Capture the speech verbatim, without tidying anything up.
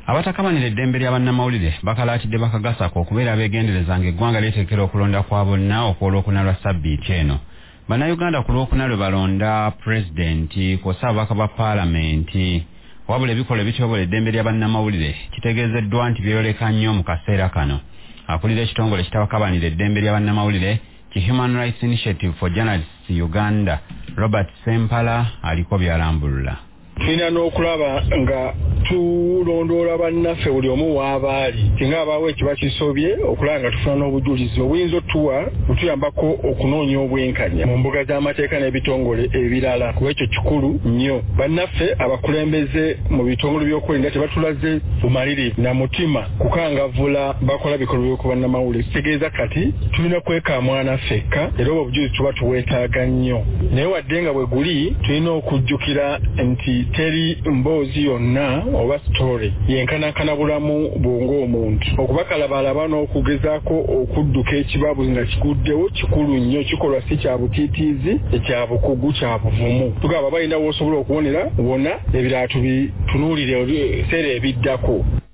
Abatakamanira eddembe lya bannamawulire bakalaatidde bakagasako okubeera abeegendereza ng'eggwanga lyeteekera okulonda kwa bonna okw'olwokuna lwa sabbiiti eno. Bannayuganda ku lwokuna lwe balonda pulezidenti kw'ossa ababaka ba paalamenti. Wabula ebikolwa ebityobola eddembe lya bannamawulire kitegeezeddwa nti byeyoleka nnyo mu kaseera kano. Akulira ekitongole kitabakabanira eddembe lya bannamawulire ki Human Rights Initiative for Journalists Uganda, Robert Sempala aliko byalambulula. Tulina n'okulaba nga tulondoola bannaffe buli omu w'abaali singa abaawo ekiba kisobye okulaba nga tufuna n'obujulizi obuyinza otuwa butuyambako okunoonya obwenkanya mu mbuga z'amateeka n'ebitongole ebirala kuba ekyo kikulu nnyo. Bannaffe abakulembeze mu bitongole by'okwerinda tebatulaze bumalirivu na mutima kukangavvula bakola bikolwa by'oku bannamawulire. Kitegeeza kati tulina kwekamwana ffekka era obwo obujulizi tuba tuweetaaga nnyo. Naye wadde nga bwe guli tulina okujjukira nti teri mboozi yonna oba story yenkanankana bulamu bwongo omuntu. Okubakalabalaba n'okugezaako okudduka ekibabu nga kiguddewo kikulu nnyo, kikolwa si kya butiitiizi, ekya bukugu, kya buvumu. Tugamba balina w'osobola okuwonera wona ebirala tubitunuulire ebiseera ebiddako.